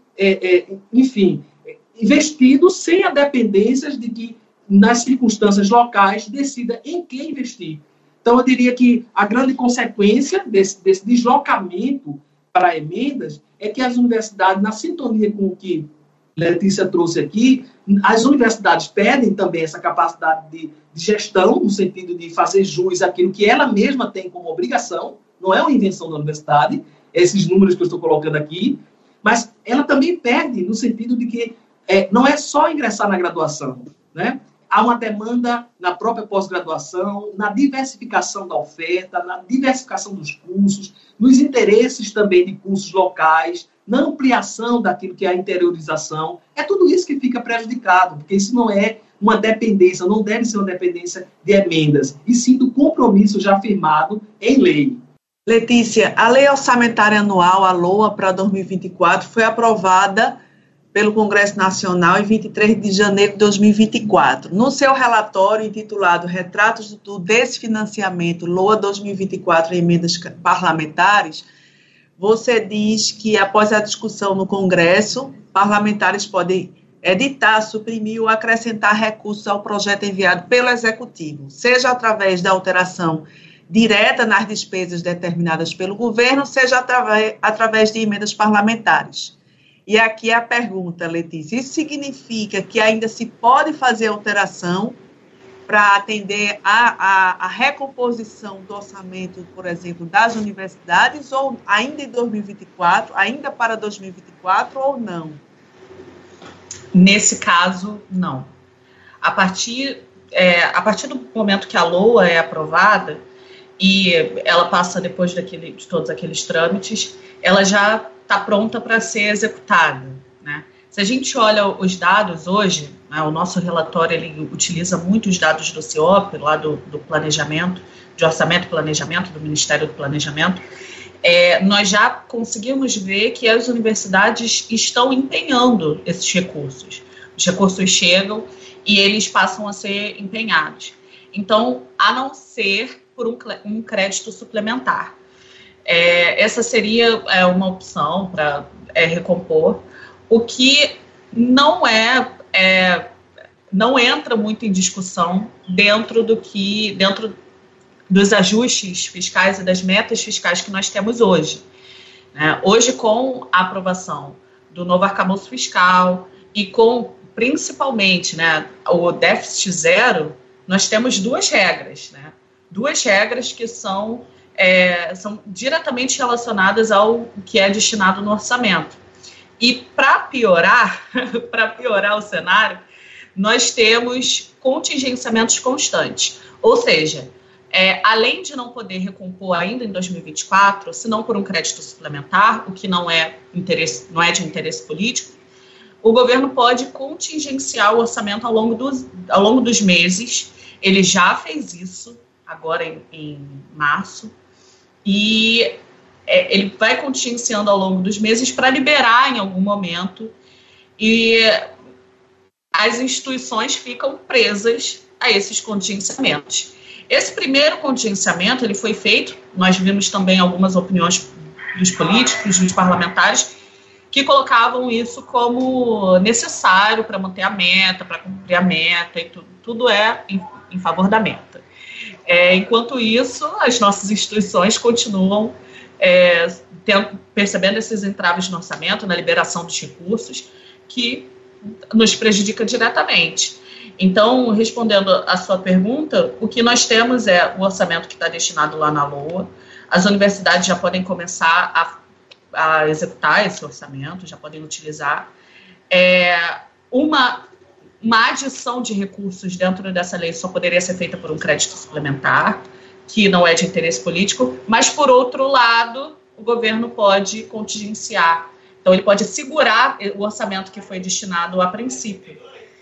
enfim, investido sem a dependência de que, nas circunstâncias locais, decida em que investir. Então, eu diria que a grande consequência desse deslocamento para emendas é que as universidades, na sintonia com o que Letícia trouxe aqui, as universidades perdem também essa capacidade de gestão, no sentido de fazer jus àquilo que ela mesma tem como obrigação, não é uma invenção da universidade, esses números que eu estou colocando aqui, mas ela também perde no sentido de que não é só ingressar na graduação, né? Há uma demanda na própria pós-graduação, na diversificação da oferta, na diversificação dos cursos, nos interesses também de cursos locais, na ampliação daquilo que é a interiorização. É tudo isso que fica prejudicado, porque isso não é uma dependência, não deve ser uma dependência de emendas, e sim do compromisso já firmado em lei. Letícia, a Lei Orçamentária Anual, a LOA, para 2024, foi aprovada pelo Congresso Nacional em 23 de janeiro de 2024. No seu relatório intitulado Retratos do Desfinanciamento, LOA 2024 e Emendas Parlamentares, você diz que, após a discussão no Congresso, parlamentares podem editar, suprimir ou acrescentar recursos ao projeto enviado pelo Executivo, seja através da alteração direta nas despesas determinadas pelo governo, seja através de emendas parlamentares. E aqui a pergunta, Letícia, isso significa que ainda se pode fazer alteração para atender a recomposição do orçamento, por exemplo, das universidades, ou ainda em 2024, ainda para 2024 ou não? Nesse caso, não. A partir do momento que a LOA é aprovada, e ela passa depois de todos aqueles trâmites, ela já está pronta para ser executada, né? Se a gente olha os dados hoje, né, o nosso relatório ele utiliza muito os dados do CIOP, lá do planejamento, de orçamento e planejamento, do Ministério do Planejamento, nós já conseguimos ver que as universidades estão empenhando esses recursos. Os recursos chegam e eles passam a ser empenhados. Então, a não ser por um crédito suplementar. Essa seria uma opção para recompor, o que não entra muito em discussão dentro dos ajustes fiscais e das metas fiscais que nós temos hoje. Hoje, com a aprovação do novo arcabouço fiscal e com, principalmente, o déficit zero, nós temos duas regras, duas regras que são diretamente relacionadas ao que é destinado no orçamento. E para piorar o cenário, nós temos contingenciamentos constantes. Ou seja, além de não poder recompor ainda em 2024, se não por um crédito suplementar, o que não é de interesse político, o governo pode contingenciar o orçamento ao longo dos meses. Ele já fez isso agora em março, e ele vai contingenciando ao longo dos meses para liberar em algum momento, e as instituições ficam presas a esses contingenciamentos. Esse primeiro contingenciamento ele foi feito, nós vimos também algumas opiniões dos políticos, dos parlamentares, que colocavam isso como necessário para manter a meta, para cumprir a meta, e tudo em favor da meta. Enquanto isso, as nossas instituições continuam percebendo esses entraves no orçamento, na liberação dos recursos, que nos prejudica diretamente. Então, respondendo à sua pergunta, o que nós temos é o orçamento que está destinado lá na LOA. As universidades já podem começar a executar esse orçamento, já podem utilizar. Uma adição de recursos dentro dessa lei só poderia ser feita por um crédito suplementar, que não é de interesse político, mas, por outro lado, o governo pode contingenciar. Então, ele pode segurar o orçamento que foi destinado a princípio.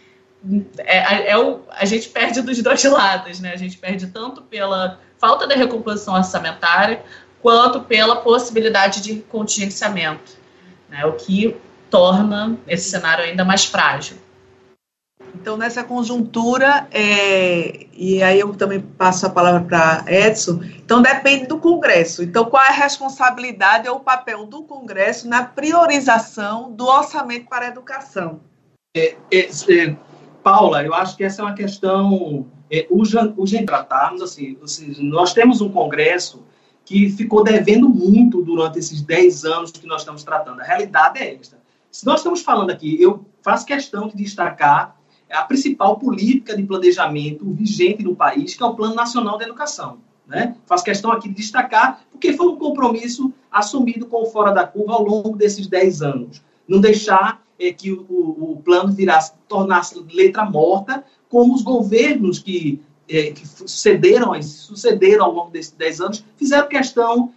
A gente perde dos dois lados, né? A gente perde tanto pela falta da recomposição orçamentária, quanto pela possibilidade de contingenciamento, né? O que torna esse cenário ainda mais frágil. Então, nessa conjuntura, e aí eu também passo a palavra para Edson, então depende do Congresso. Então, qual é a responsabilidade ou o papel do Congresso na priorização do orçamento para a educação? Paula, eu acho que essa é uma questão urgente tratarmos. Assim, nós temos um Congresso que ficou devendo muito durante esses 10 anos que nós estamos tratando. A realidade é esta. Se nós estamos falando aqui, eu faço questão de destacar a principal política de planejamento vigente no país, que é o Plano Nacional de Educação. Né? Faço questão aqui de destacar, porque foi um compromisso assumido com o Fora da Curva ao longo desses 10 anos. Não deixar que o plano tornasse letra morta, como os governos que sucederam ao longo desses 10 anos, fizeram questão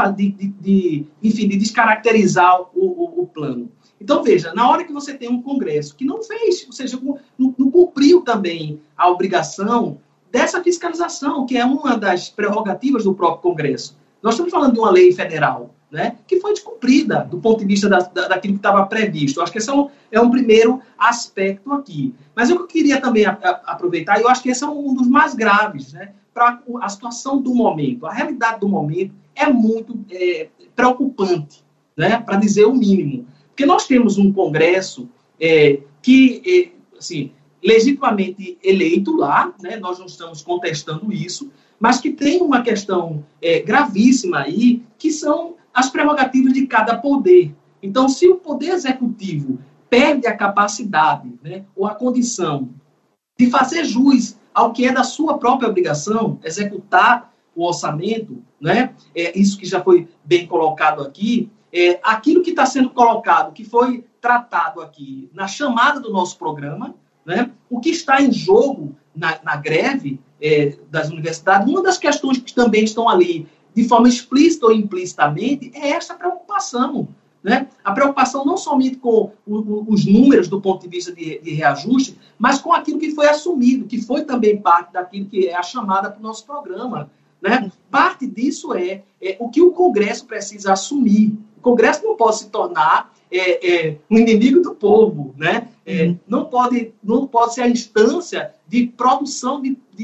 de descaracterizar o plano. Então, veja, na hora que você tem um Congresso que não fez, ou seja, não cumpriu também a obrigação dessa fiscalização, que é uma das prerrogativas do próprio Congresso. Nós estamos falando de uma lei federal, né, que foi descumprida do ponto de vista daquilo que estava previsto. Eu acho que esse é um primeiro aspecto aqui. Mas eu queria também aproveitar, e eu acho que esse é um dos mais graves, né, para a situação do momento. A realidade do momento é muito preocupante, né, para dizer o mínimo. Porque nós temos um Congresso que, assim, legitimamente eleito lá, né, nós não estamos contestando isso, mas que tem uma questão gravíssima aí, que são as prerrogativas de cada poder. Então, se o Poder Executivo perde a capacidade, né, ou a condição de fazer jus ao que é da sua própria obrigação, executar o orçamento, né, isso que já foi bem colocado aqui, aquilo que está sendo colocado, que foi tratado aqui na chamada do nosso programa, né, o que está em jogo na greve das universidades, uma das questões que também estão ali, de forma explícita ou implicitamente, é essa preocupação. Né? A preocupação não somente com os números do ponto de vista de reajuste, mas com aquilo que foi assumido, que foi também parte daquilo que é a chamada para o nosso programa. Né? Parte disso é o que o Congresso precisa assumir. O Congresso não pode se tornar um inimigo do povo, né? Não pode ser a instância de produção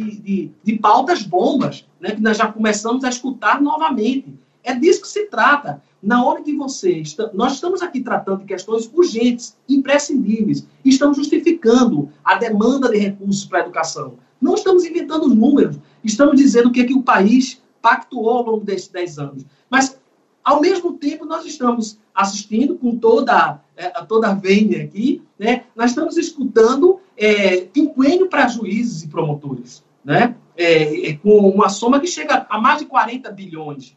de pautas bombas, né? Que nós já começamos a escutar novamente. É disso que se trata. Na hora que nós estamos aqui tratando de questões urgentes, imprescindíveis, e estamos justificando a demanda de recursos para a educação. Não estamos inventando números, estamos dizendo o que o país pactuou ao longo desses 10 anos. Mas, ao mesmo tempo, nós estamos assistindo com toda a vênia aqui, né? Nós estamos escutando quinquênio para juízes e promotores, né? Com uma soma que chega a mais de 40 bilhões.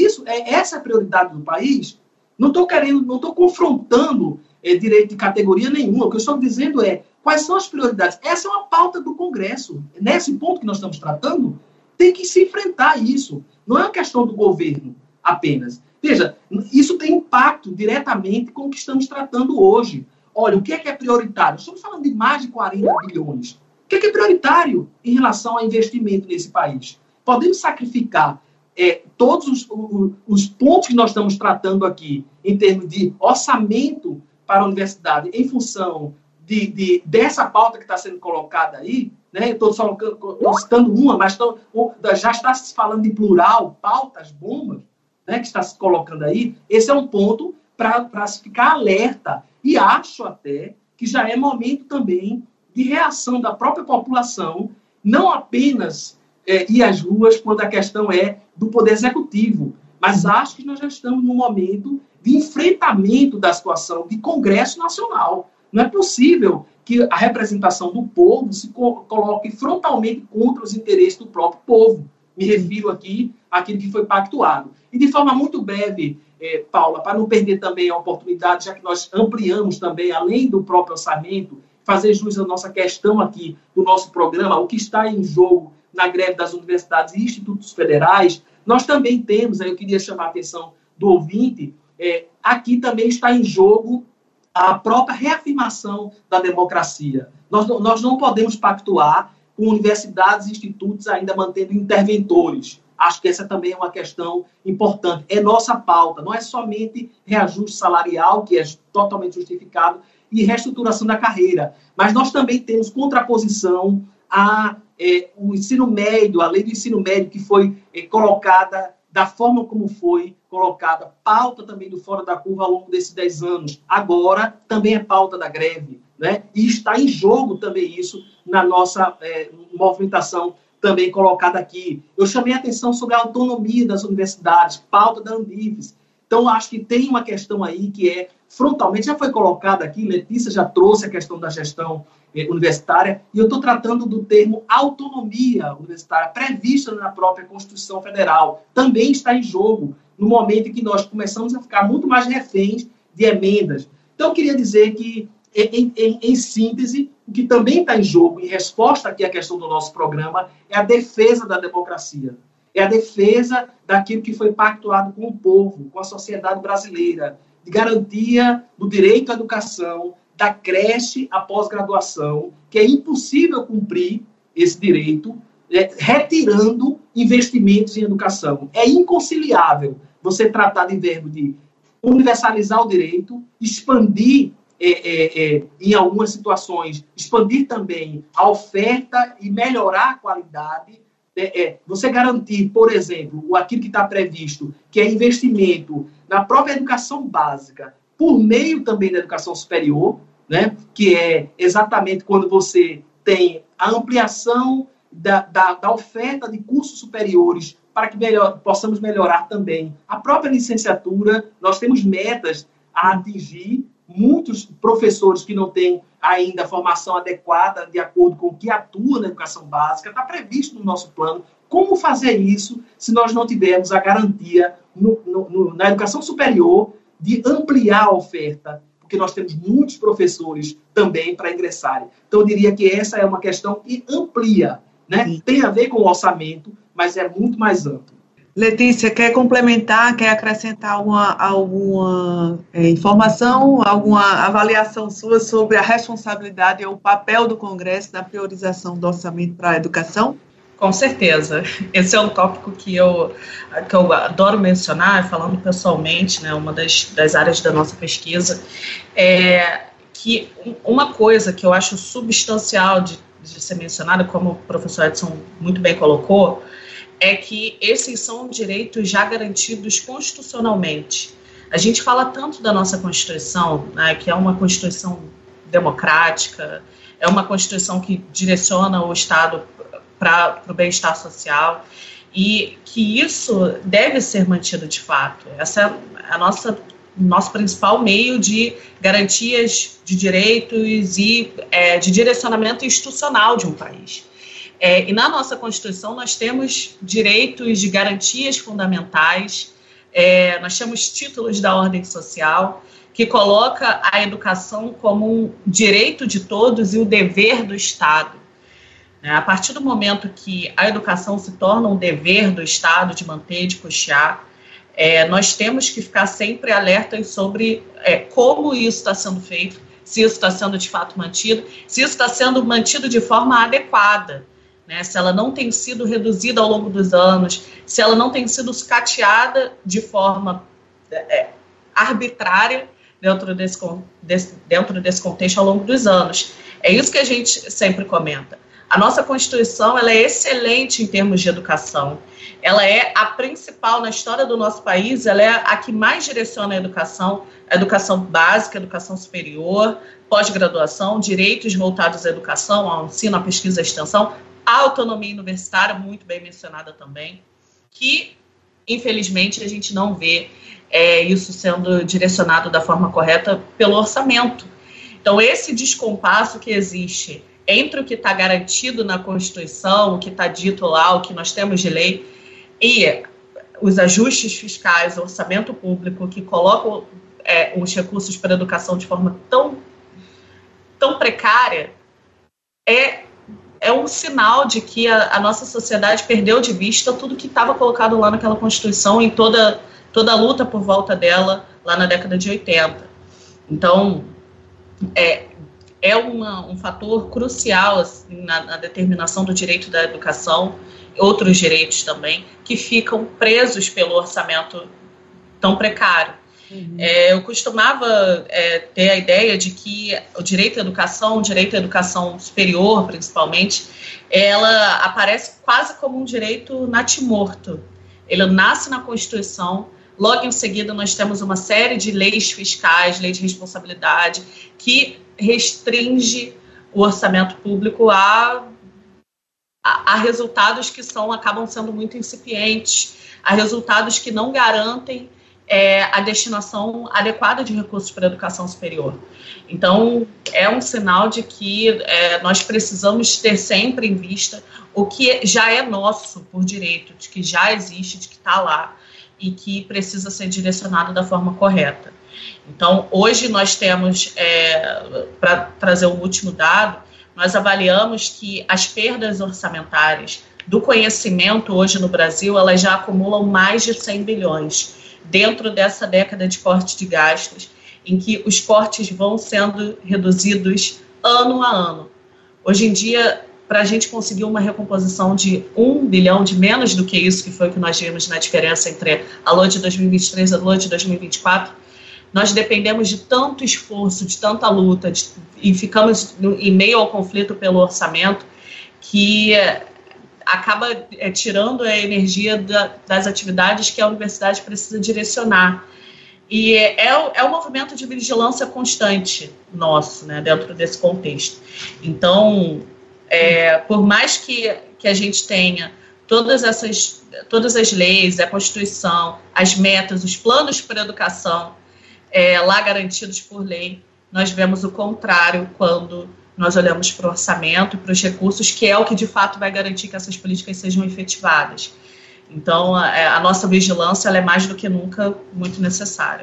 Essa é a prioridade do país. Não estou confrontando direito de categoria nenhuma. O que eu estou dizendo quais são as prioridades. Essa é uma pauta do Congresso. Nesse ponto que nós estamos tratando, tem que se enfrentar isso. Não é uma questão do governo apenas. Veja, isso tem impacto diretamente com o que estamos tratando hoje. Olha, o que é prioritário? Estamos falando de mais de 40 bilhões. O que é prioritário em relação ao investimento nesse país? Podemos sacrificar todos os pontos que nós estamos tratando aqui, em termos de orçamento para a universidade, em função dessa pauta que está sendo colocada aí, né? Estou citando uma, mas já está se falando de plural, pautas, bombas, né, que está se colocando aí. Esse é um ponto para se ficar alerta. E acho até que já é momento também de reação da própria população, não apenas ir às ruas quando a questão é do Poder Executivo, mas acho que nós já estamos num momento de enfrentamento da situação de Congresso Nacional. Não é possível que a representação do povo se coloque frontalmente contra os interesses do próprio povo. Me refiro aqui àquilo que foi pactuado. E de forma muito breve, Paula, para não perder também a oportunidade, já que nós ampliamos também, além do próprio orçamento, fazer jus à nossa questão aqui do nosso programa, o que está em jogo na greve das universidades e institutos federais, nós também temos, aí eu queria chamar a atenção do ouvinte, aqui também está em jogo a própria reafirmação da democracia. Nós não podemos pactuar com universidades e institutos ainda mantendo interventores. Acho que essa também é uma questão importante. É nossa pauta, não é somente reajuste salarial, que é totalmente justificado, e reestruturação da carreira. Mas nós também temos contraposição o ensino médio, a lei do ensino médio que foi colocada da forma como foi colocada, pauta também do Fora da Curva ao longo desses 10 anos. Agora também é pauta da greve, né? E está em jogo também isso na nossa movimentação também colocada aqui. Eu chamei a atenção sobre a autonomia das universidades, pauta da Andives. Então, acho que tem uma questão aí que é frontalmente, já foi colocada aqui, Letícia já trouxe a questão da gestão universitária, e eu estou tratando do termo autonomia universitária, prevista na própria Constituição Federal. Também está em jogo no momento em que nós começamos a ficar muito mais reféns de emendas. Então, eu queria dizer que, em síntese, o que também está em jogo, em resposta aqui à questão do nosso programa, é a defesa da democracia. É a defesa daquilo que foi pactuado com o povo, com a sociedade brasileira, de garantia do direito à educação, da creche à pós-graduação, que é impossível cumprir esse direito retirando investimentos em educação. É inconciliável você tratar de verbo de universalizar o direito, expandir, em algumas situações, expandir também a oferta e melhorar a qualidade. Você garantir, por exemplo, aquilo que está previsto, que é investimento na própria educação básica, por meio também da educação superior, né, que é exatamente quando você tem a ampliação da oferta de cursos superiores para que possamos melhorar também a própria licenciatura. Nós temos metas a atingir, muitos professores que não têm ainda a formação adequada de acordo com o que atua na educação básica, está previsto no nosso plano. Como fazer isso se nós não tivermos a garantia na educação superior de ampliar a oferta, porque nós temos muitos professores também para ingressarem. Então, eu diria que essa é uma questão que amplia, né? Tem a ver com o orçamento, mas é muito mais amplo. Letícia, quer complementar, quer acrescentar alguma informação, alguma avaliação sua sobre a responsabilidade ou o papel do Congresso na priorização do orçamento para a educação? Com certeza. Esse é um tópico que eu adoro mencionar, falando pessoalmente, né, uma das áreas da nossa pesquisa, é que uma coisa que eu acho substancial de ser mencionada, como o professor Edson muito bem colocou, é que esses são direitos já garantidos constitucionalmente. A gente fala tanto da nossa Constituição, né, que é uma Constituição democrática, é uma Constituição que direciona o Estado para o bem-estar social, e que isso deve ser mantido de fato. Essa é nosso principal meio de garantias de direitos e de direcionamento institucional de um país. E na nossa Constituição nós temos direitos de garantias fundamentais, nós temos títulos da ordem social, que coloca a educação como um direito de todos e o dever do Estado. A partir do momento que a educação se torna um dever do Estado de manter e de custear, nós temos que ficar sempre alertas sobre como isso está sendo feito, se isso está sendo de fato mantido, se isso está sendo mantido de forma adequada, né? Se ela não tem sido reduzida ao longo dos anos, se ela não tem sido sucateada de forma arbitrária dentro desse contexto ao longo dos anos. É isso que a gente sempre comenta. A nossa Constituição ela é excelente em termos de educação. Ela é a principal na história do nosso país, ela é a que mais direciona a educação básica, a educação superior, pós-graduação, direitos voltados à educação, ao ensino, à pesquisa e à extensão, a autonomia universitária, muito bem mencionada também, que, infelizmente, a gente não vê isso sendo direcionado da forma correta pelo orçamento. Então, esse descompasso que existe entre o que está garantido na Constituição, o que está dito lá, o que nós temos de lei, e os ajustes fiscais, o orçamento público, que colocam os recursos para a educação de forma tão precária, é um sinal de que a nossa sociedade perdeu de vista tudo que estava colocado lá naquela Constituição e toda a luta por volta dela lá na década de 80. Então, um fator crucial assim, na determinação do direito da educação, outros direitos também, que ficam presos pelo orçamento tão precário. Eu costumava ter a ideia de que o direito à educação superior, principalmente, ela aparece quase como um direito natimorto. Ele nasce na Constituição, logo em seguida nós temos uma série de leis fiscais, lei de responsabilidade, que restringe o orçamento público a resultados que acabam sendo muito incipientes, a resultados que não garantem a destinação adequada de recursos para a educação superior. Então, é um sinal de que nós precisamos ter sempre em vista o que já é nosso por direito, de que já existe, de que está lá, e que precisa ser direcionado da forma correta. Então, hoje nós temos, para trazer um último dado, nós avaliamos que as perdas orçamentárias do conhecimento hoje no Brasil, elas já acumulam mais de 100 bilhões, dentro dessa década de corte de gastos, em que os cortes vão sendo reduzidos ano a ano. Hoje em dia, para a gente conseguir uma recomposição de 1 bilhão, de menos do que isso, que foi o que nós vimos na diferença entre a LOA de 2023 e a LOA de 2024, nós dependemos de tanto esforço, de tanta luta, e ficamos em meio ao conflito pelo orçamento, que acaba tirando a energia das atividades que a universidade precisa direcionar. E é um movimento de vigilância constante nosso, né, dentro desse contexto. Então, por mais que a gente tenha todas as leis, a Constituição, as metas, os planos para a educação lá garantidos por lei, nós vemos o contrário quando nós olhamos para o orçamento e para os recursos, que é o que de fato vai garantir que essas políticas sejam efetivadas. Então, a nossa vigilância ela é mais do que nunca muito necessária.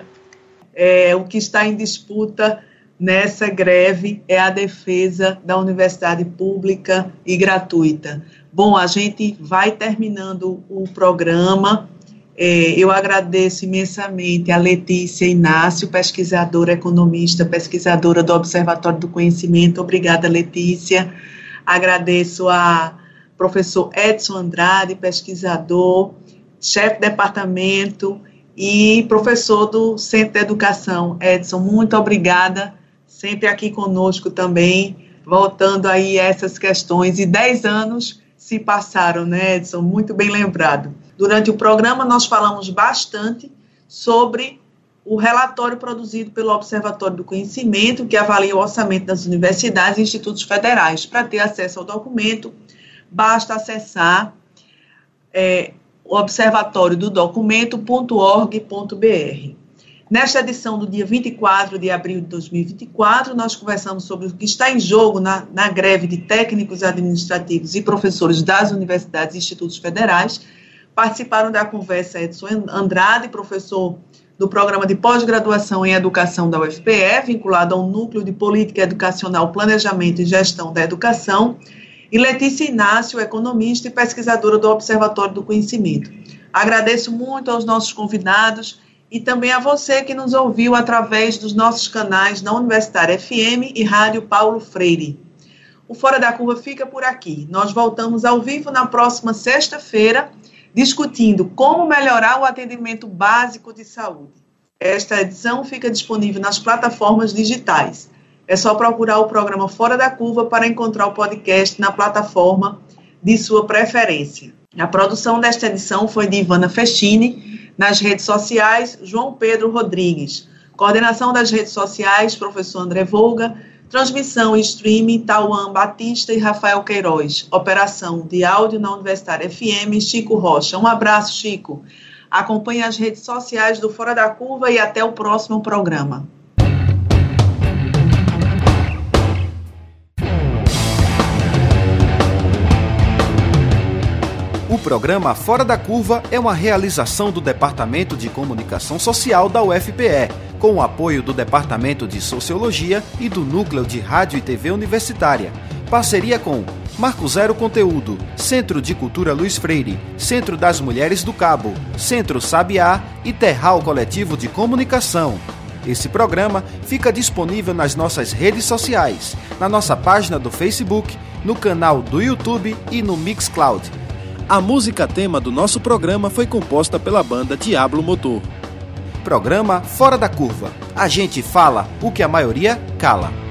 O que está em disputa nessa greve é a defesa da universidade pública e gratuita. Bom, a gente vai terminando o programa. Eu agradeço imensamente a Letícia Inácio, pesquisadora, economista, pesquisadora do Observatório do Conhecimento. Obrigada, Letícia. Agradeço a professor Edson Andrade, pesquisador, chefe de departamento e professor do Centro de Educação. Edson, muito obrigada, sempre aqui conosco também, voltando aí a essas questões. E 10 anos se passaram, né, Edson? Muito bem lembrado. Durante o programa, nós falamos bastante sobre o relatório produzido pelo Observatório do Conhecimento, que avalia o orçamento das universidades e institutos federais. Para ter acesso ao documento, basta acessar o observatoriododocumento.org.br. Nesta edição do dia 24 de abril de 2024, nós conversamos sobre o que está em jogo na greve de técnicos administrativos e professores das universidades e institutos federais. Participaram da conversa Edson Andrade, professor do Programa de Pós-Graduação em Educação da UFPE, vinculado ao Núcleo de Política Educacional, Planejamento e Gestão da Educação, e Letícia Inácio, economista e pesquisadora do Observatório do Conhecimento. Agradeço muito aos nossos convidados e também a você que nos ouviu através dos nossos canais na Universitária FM e Rádio Paulo Freire. O Fora da Curva fica por aqui. Nós voltamos ao vivo na próxima sexta-feira, discutindo como melhorar o atendimento básico de saúde. Esta edição fica disponível nas plataformas digitais. É só procurar o programa Fora da Curva para encontrar o podcast na plataforma de sua preferência. A produção desta edição foi de Ivana Festini, nas redes sociais, João Pedro Rodrigues. Coordenação das redes sociais, professor André Volga. Transmissão e streaming, Tauan Batista e Rafael Queiroz. Operação de áudio na Universitária FM, Chico Rocha. Um abraço, Chico. Acompanhe as redes sociais do Fora da Curva e até o próximo programa. O programa Fora da Curva é uma realização do Departamento de Comunicação Social da UFPE, com o apoio do Departamento de Sociologia e do Núcleo de Rádio e TV Universitária. Parceria com Marco Zero Conteúdo, Centro de Cultura Luiz Freire, Centro das Mulheres do Cabo, Centro Sabiá e Terral Coletivo de Comunicação. Esse programa fica disponível nas nossas redes sociais, na nossa página do Facebook, no canal do YouTube e no Mixcloud. A música tema do nosso programa foi composta pela banda Diablo Motor. programa Fora da Curva. A gente fala o que a maioria cala.